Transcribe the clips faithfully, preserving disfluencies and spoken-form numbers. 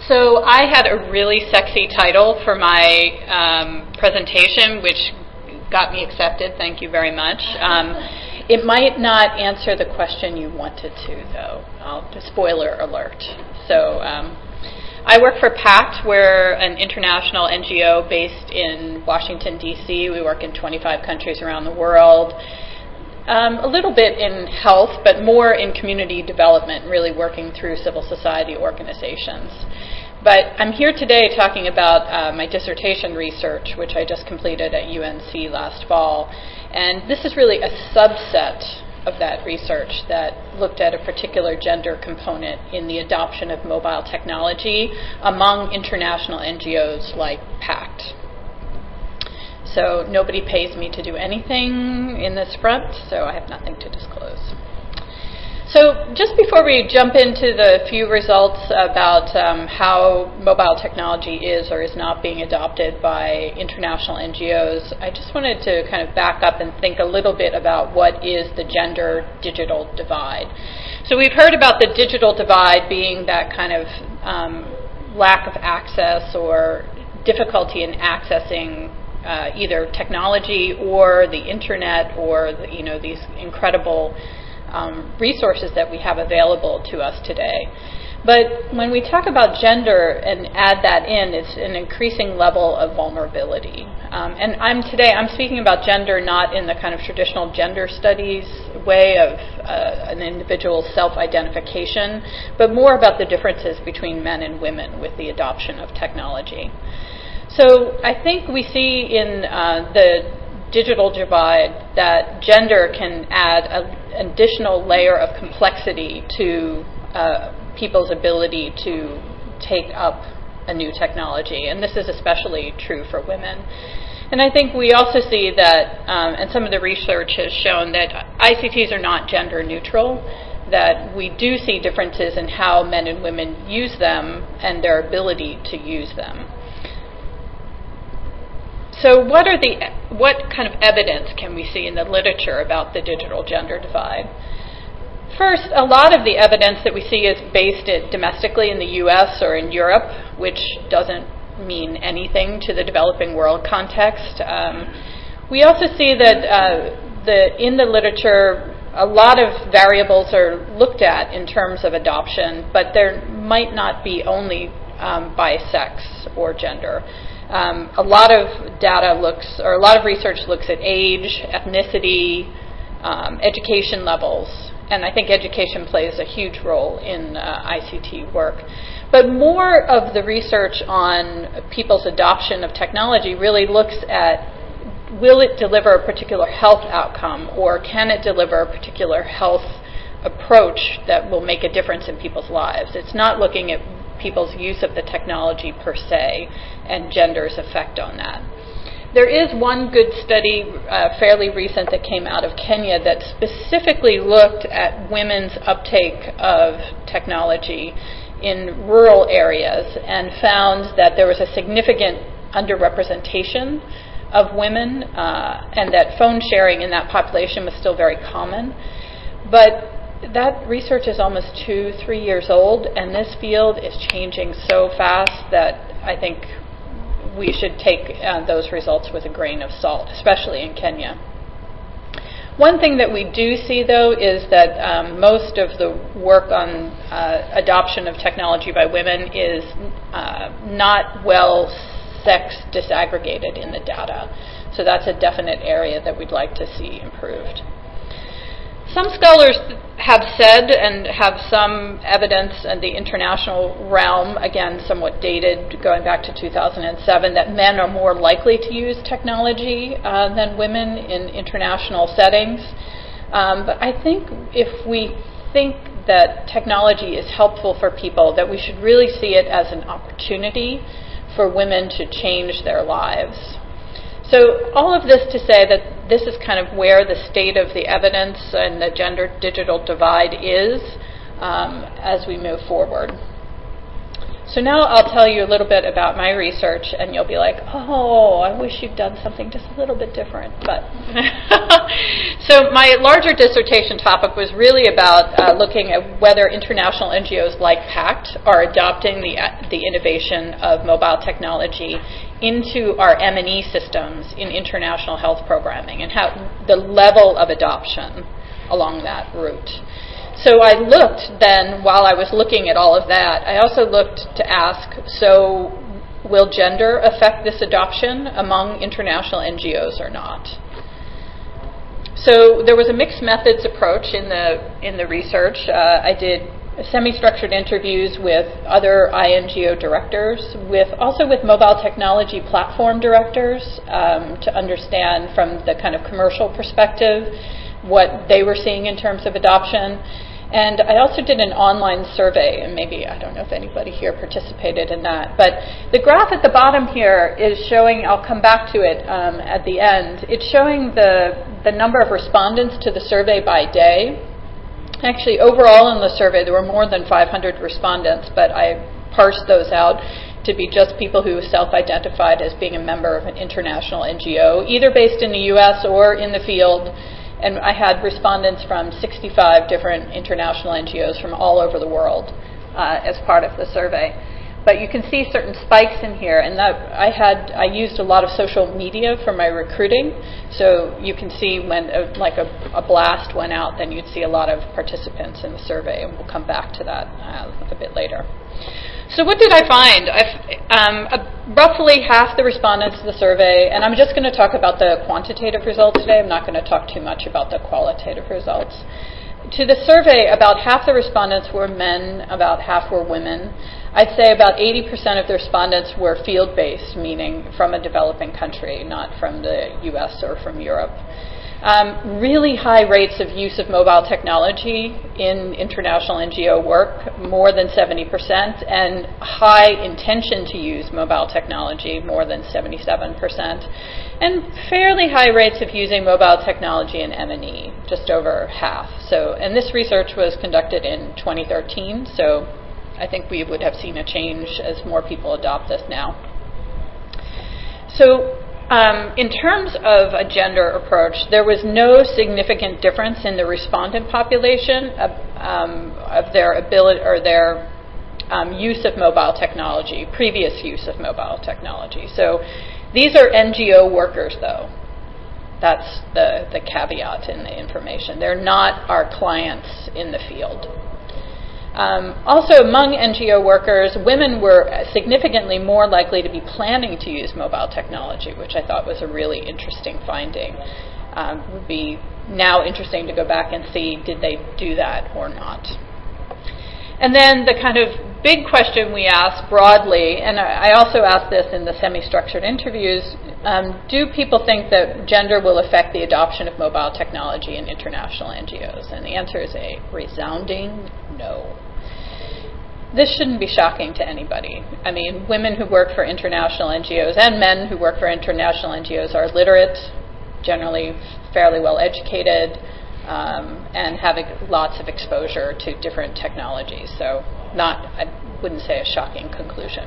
So I had a really sexy title for my um, presentation, which got me accepted. Thank you very much. Um, it might not answer the question you wanted to, though. I'll just spoiler alert. So um, I work for PACT. We're an international N G O based in Washington, D C. We work in twenty-five countries around the world. Um, a little bit in health, but more in community development, really working through civil society organizations. But I'm here today talking about uh, my dissertation research, which I just completed at U N C last fall. And this is really a subset of that research that looked at a particular gender component in the adoption of mobile technology among international N G Os like PACT. So nobody pays me to do anything in this front, so I have nothing to disclose. So just before we jump into the few results about um, how mobile technology is or is not being adopted by international N G Os, I just wanted to kind of back up and think a little bit about what is the gender-digital divide. So we've heard about the digital divide being that kind of um, lack of access or difficulty in accessing Uh, either technology or the internet or the, you know these incredible um, resources that we have available to us today. But when we talk about gender and add that in, it's an increasing level of vulnerability. Um, and I'm today I'm speaking about gender not in the kind of traditional gender studies way of uh, an individual's self-identification, but more about the differences between men and women with the adoption of technology. So I think we see in uh, the digital divide that gender can add a, an additional layer of complexity to uh, people's ability to take up a new technology, and this is especially true for women. And I think we also see that, um, and some of the research has shown that I C Ts are not gender neutral, that we do see differences in how men and women use them and their ability to use them. So what are the what kind of evidence can we see in the literature about the digital gender divide? First, a lot of the evidence that we see is based it domestically in the U S or in Europe, which doesn't mean anything to the developing world context. Um, we also see that uh, the in the literature, a lot of variables are looked at in terms of adoption, but there might not be only um, by sex or gender. Um, a lot of data looks, or a lot of research looks at age, ethnicity, um, education levels, and I think education plays a huge role in uh, I C T work. But more of the research on people's adoption of technology really looks at, will it deliver a particular health outcome, or can it deliver a particular health approach that will make a difference in people's lives? It's not looking at people's use of the technology per se and gender's effect on that. There is one good study, uh, fairly recent, that came out of Kenya that specifically looked at women's uptake of technology in rural areas and found that there was a significant underrepresentation of women uh, and that phone sharing in that population was still very common. But that research is almost two, three years old, and this field is changing so fast that I think we should take uh, those results with a grain of salt, especially in Kenya. One thing that we do see, though, is that um, most of the work on uh, adoption of technology by women is uh, not well sex disaggregated in the data. So that's a definite area that we'd like to see improved. Some scholars have said and have some evidence in the international realm, again somewhat dated, going back to two thousand seven, that men are more likely to use technology uh, than women in international settings. Um, but I think if we think that technology is helpful for people, that we should really see it as an opportunity for women to change their lives. So all of this to say that this is kind of where the state of the evidence and the gender-digital divide is um, as we move forward. So now I'll tell you a little bit about my research, and you'll be like, oh, I wish you'd done something just a little bit different. But so my larger dissertation topic was really about uh, looking at whether international N G Os like PACT are adopting the, uh, the innovation of mobile technology into our M and E systems in international health programming, and how the level of adoption along that route. So I looked then, while I was looking at all of that, I also looked to ask, so will gender affect this adoption among international N G Os or not? So there was a mixed methods approach in the in the research. Uh, I did semi-structured interviews with other I N G O directors, with also with mobile technology platform directors, um, to understand from the kind of commercial perspective what they were seeing in terms of adoption. And I also did an online survey, and maybe, I don't know if anybody here participated in that, but the graph at the bottom here is showing, I'll come back to it um, at the end, it's showing the, the number of respondents to the survey by day. Actually, overall in the survey, there were more than five hundred respondents, but I parsed those out to be just people who self-identified as being a member of an international N G O, either based in the U S or in the field. And I had respondents from sixty-five different international N G Os from all over the world uh, as part of the survey. But you can see certain spikes in here, and that I had I used a lot of social media for my recruiting. So you can see when a, like a, a blast went out, then you'd see a lot of participants in the survey, and we'll come back to that uh, a bit later. So what did I find? I've, um, uh, roughly half the respondents to the survey, and I'm just going to talk about the quantitative results today. I'm not going to talk too much about the qualitative results. To the survey, about half the respondents were men, about half were women. I'd say about eighty percent of the respondents were field-based, meaning from a developing country, not from the U S or from Europe. Um, really high rates of use of mobile technology in international N G O work, more than seventy percent, and high intention to use mobile technology, more than seventy-seven percent, and fairly high rates of using mobile technology in M and E, just over half. So, and this research was conducted in twenty thirteen, so I think we would have seen a change as more people adopt this now. So, Um, in terms of a gender approach, there was no significant difference in the respondent population of, um, of their ability or their um, use of mobile technology, previous use of mobile technology. So these are N G O workers, though. That's the, the caveat in the information. They're not our clients in the field. Um, also, among N G O workers, women were significantly more likely to be planning to use mobile technology, which I thought was a really interesting finding. Um, it would be now interesting to go back and see, did they do that or not? And then the kind of big question we asked broadly, and I also asked this in the semi-structured interviews, um, do people think that gender will affect the adoption of mobile technology in international N G Os? And the answer is a resounding no. This shouldn't be shocking to anybody. I mean, women who work for international N G Os and men who work for international N G Os are literate, generally fairly well educated, um, and having lots of exposure to different technologies. So not, I wouldn't say a shocking conclusion.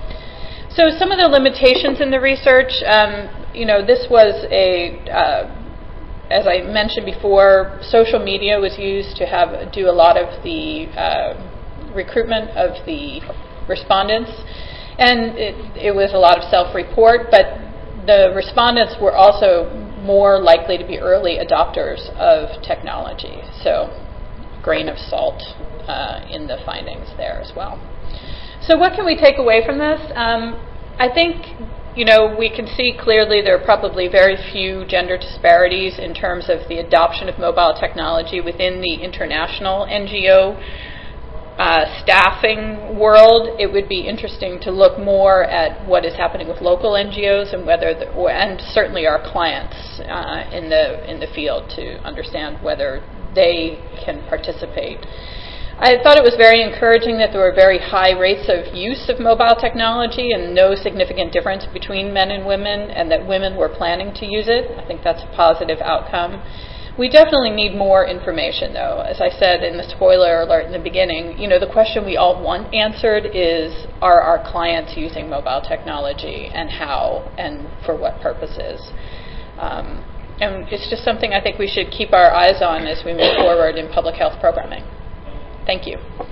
So some of the limitations in the research, um, you know, this was a, uh, as I mentioned before, social media was used to have do a lot of the uh, recruitment of the respondents, and it, it was a lot of self-report, but the respondents were also more likely to be early adopters of technology. So grain of salt uh, in the findings there as well. So what can we take away from this? Um, I think, you know, we can see clearly there are probably very few gender disparities in terms of the adoption of mobile technology within the international N G O uh, staffing world. It would be interesting to look more at what is happening with local N G Os and whether, the, and certainly our clients uh, in the in the field, to understand whether they can participate. I thought it was very encouraging that there were very high rates of use of mobile technology and no significant difference between men and women, and that women were planning to use it. I think that's a positive outcome. We definitely need more information, though. As I said in the spoiler alert in the beginning, you know, the question we all want answered is, are our clients using mobile technology, and how, and for what purposes? Um, and it's just something I think we should keep our eyes on as we move forward in public health programming. Thank you.